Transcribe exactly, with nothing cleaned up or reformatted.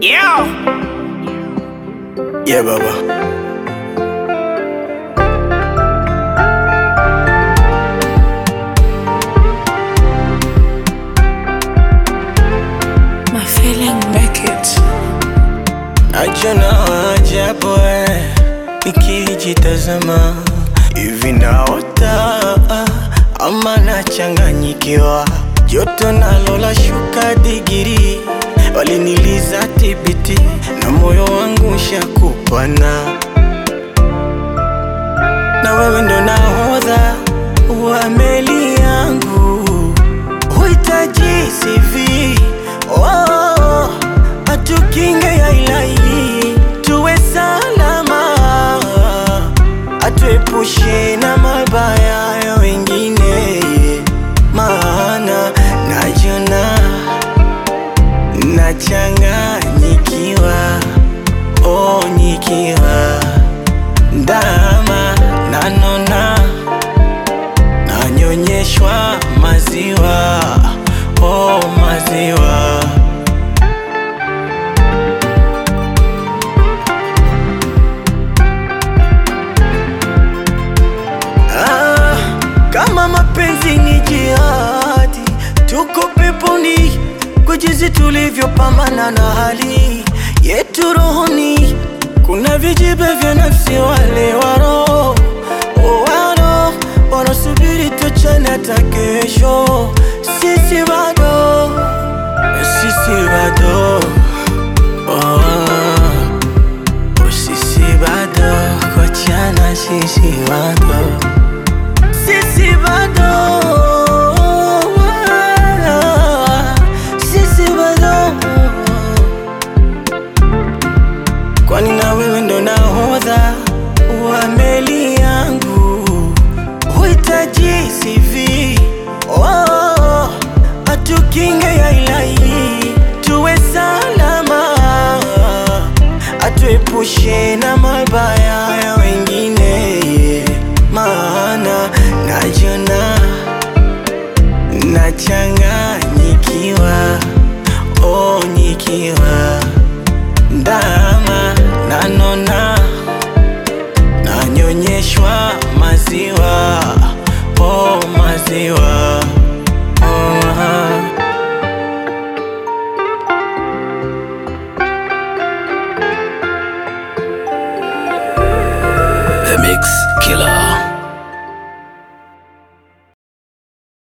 Yeah. Yeah, Baba. My feeling make it. Najona ajabu eh, nikijitazama hivi naota ama nachanganyikiwa, joto nalo la shuka digiri, waliniliza tibiti na moyo wangu shakupana, na wewe ndo nahodha wa meli yangu, huhitaji C V oh, atukinge ya ilahi tuwe salama, atuepushe na mabaya ya wengine, maana najona nachanganyikiwa, oh nikiwa ndama nanona nanyonyeshwa maziwa, oh maziwa. Ah, kama mapenzi ni jihadi, tuko peponi kwa jinsi tulivyopambana na hali yetu rohoni. Kuna vijibe vya nafsi, wale waro waro wanasubiri tuachane hata kesho. Sisi bado, sisi bado, oh, sisi bado kuachana, sisi bado, sisi bado, sisi bado, kwani na wewe ndo nahodha wa meli yangu, huhitaji C V oh, atukinge ya ilahi tuwe salama, atuepushe na mabaya ya wengine, maana najona nachanganyikiwa, oh nikiwa ndama nanona nanyonyeshwa maziwa, oh maziwa.